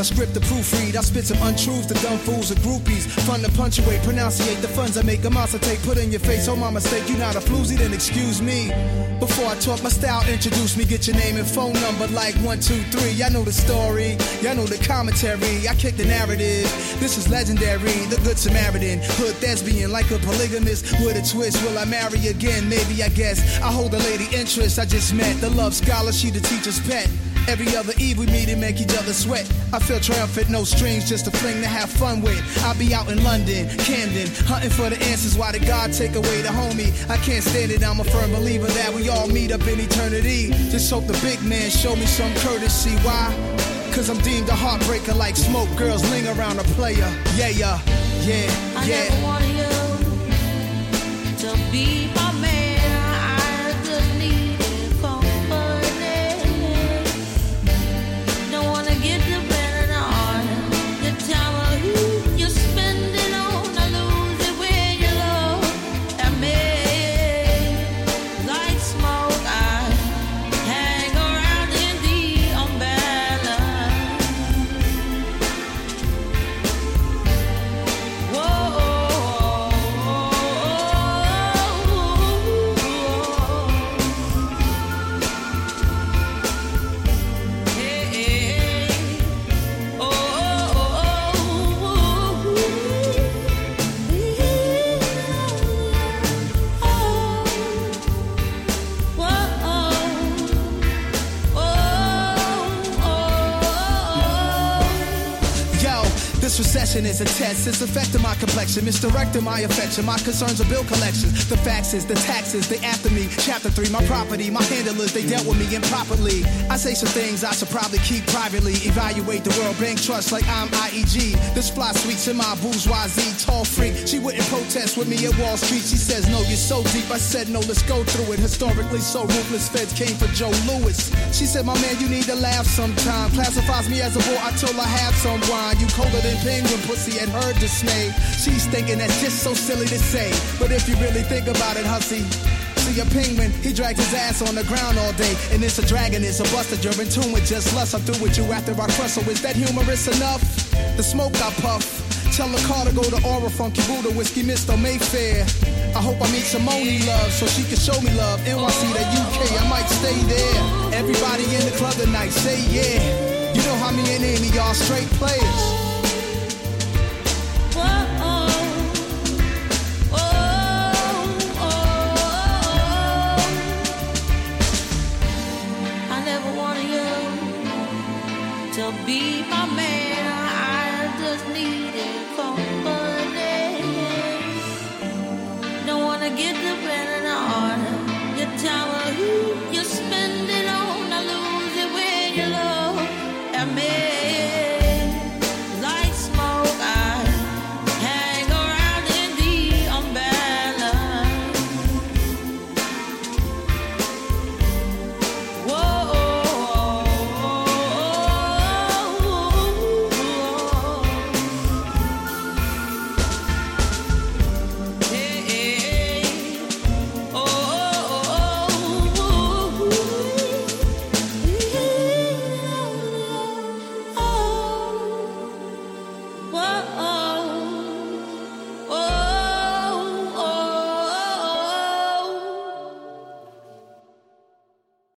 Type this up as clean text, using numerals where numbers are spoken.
a script to proofread. I spit some untruths to dumb fools and groupies. Fun to punctuate, pronunciate the funds I make. A monster take, put in your face. Oh, my mistake, you not a floozy, then excuse me. Before I talk my style, introduce me. Get your name and phone number like 1, 2, 3. Y'all know the story, y'all know the commentary. I kick the narrative. This is legendary, the good Samaritan. Hood thespian like a polygamist with a twist. Will I marry again? Maybe, I guess. I hold a lady interest I just met. The love scholar, she the teacher's pet. Every other eve we meet and make each other sweat. I feel triumphant, no strings, just a fling to have fun with. I'll be out in London, Camden, hunting for the answers. Why did God take away the homie? I can't stand it, I'm a firm believer that we all meet up in eternity. Just hope the big man show me some courtesy. Why? Cause I'm deemed a heartbreaker like smoke. Girls ling around a player. Yeah, yeah, yeah, I yeah. never wanted you to be my man. I just needed company. Don't wanna get dependent on the time of who you spend it on. I lose it when you look at me. Like smoke, I hang around in the umbrella. This recession is a test, it's affecting my complexion, misdirecting my affection. My concerns are bill collections, the faxes, the taxes, they after me. Chapter 3, my property, my handlers, they dealt with me improperly. I say some things I should probably keep privately. Evaluate the World Bank Trust like I'm IEG. This fly sweets in my bourgeoisie, tall freak. She wouldn't protest with me at Wall Street. She says, no, you're so deep. I said, no, let's go through it. Historically so ruthless, feds came for Joe Louis. She said, my man, you need to laugh sometime. Classifies me as a boy, I told her have some wine. You colder than penguin pussy and her dismay. She's thinking that's just so silly to say, but if you really think about it, hussy, see a penguin, he drags his ass on the ground all day, and it's a dragon, it's a buster, you're in tune with just lust. I'm through with you after I crush, so is that humorous enough? The smoke I puff, tell the car to go to Aura, Funky Buddha, Whiskey Mr. Mayfair. I hope I meet Simone Love, so she can show me love. NYC to UK, I might stay there. Everybody in the club tonight, say yeah. You know how me and Amy are straight players.